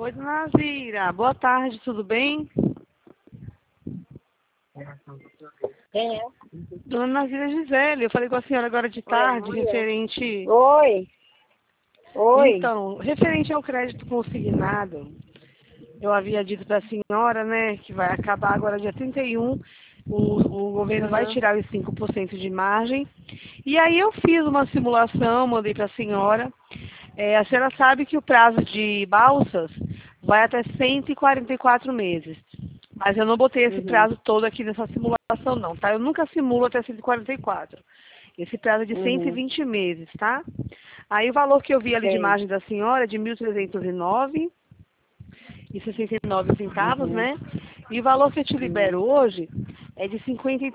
Oi, dona Nazira. Boa tarde, tudo bem? Quem é? Dona Nazira Gisele, eu falei com a senhora agora de Oi, a tarde, mulher. referente... Oi, oi. Então, referente ao crédito consignado, eu havia dito para a senhora, né, que vai acabar agora dia 31, o governo vai Uhum. tirar os 5% de margem. E aí eu fiz uma simulação, mandei para a senhora. A senhora sabe que o prazo de balsas vai até 144 meses. Mas eu não botei esse Uhum. prazo todo aqui nessa simulação não, tá? Eu nunca simulo até 144. Esse prazo é de Uhum. 120 meses, tá? Aí o valor que eu vi ali de Sei. margem da senhora é de 1.309,69 centavos, Uhum. né? E o valor que eu te Uhum. libero hoje é de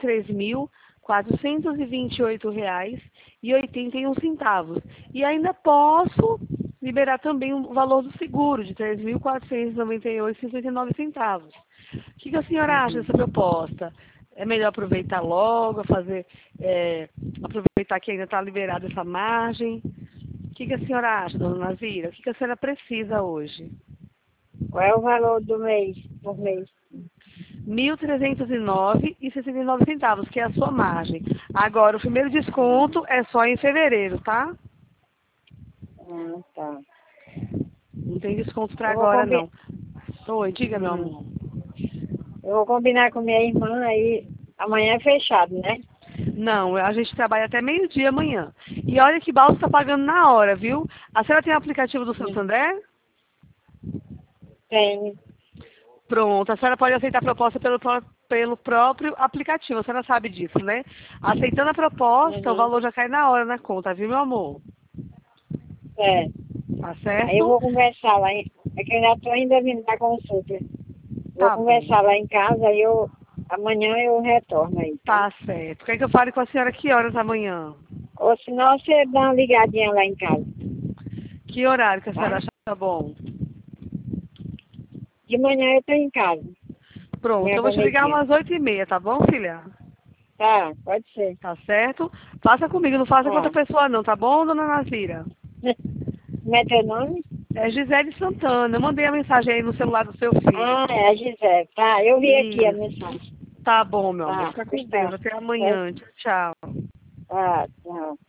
R$ 53.428,81. E ainda posso liberar também o valor do seguro de R$ 3.498,59. O que a senhora acha Uhum. dessa proposta? É melhor aproveitar logo, aproveitar que ainda está liberada essa margem? O que a senhora acha, dona Nazira? O que a senhora precisa hoje? Qual é o valor do mês, por mês? R$ 1.309,69 centavos, que é a sua margem. Agora, o primeiro desconto é só em fevereiro, tá? Ah, tá. Não tem desconto para Eu vou agora, combinar. não. Oi, diga, meu Uhum. amor. Eu vou combinar com minha irmã aí. Amanhã é fechado, né? Não, a gente trabalha até meio-dia amanhã. E olha que balsa está pagando na hora, viu? A senhora tem o aplicativo do Uhum. Santander? Tem. Pronto, a senhora pode aceitar a proposta pelo próprio aplicativo, a senhora sabe disso, né? Aceitando a proposta, o Uhum. valor já cai na hora na conta, viu, meu amor? É. Tá Aí eu certo? vou conversar lá. É que eu já tô ainda vindo da consulta. Vou Tá bom. conversar lá em casa, aí amanhã eu retorno aí, tá? Tá certo. Quer que eu fale com a senhora que horas amanhã? Ou senão você dá uma ligadinha lá em casa, Que horário que a senhora tá? acha bom? De manhã eu tô em casa. Pronto, Amanhã eu vou para te ligar meio-dia. umas 8h30, tá bom, filha? Tá, pode ser. Tá certo? Faça comigo, não faça com outra Tá. pessoa não, tá bom, dona Nazira? Como é teu nome? É Gisele Santana. Eu mandei a mensagem aí no celular do seu filho. Ah, é a Gisele. Tá, eu vi aqui a Isso. mensagem. Tá bom, meu amor. Tá, Fica com pois Deus. tá. Até Pois amanhã. Tchau, tchau. tá, tchau.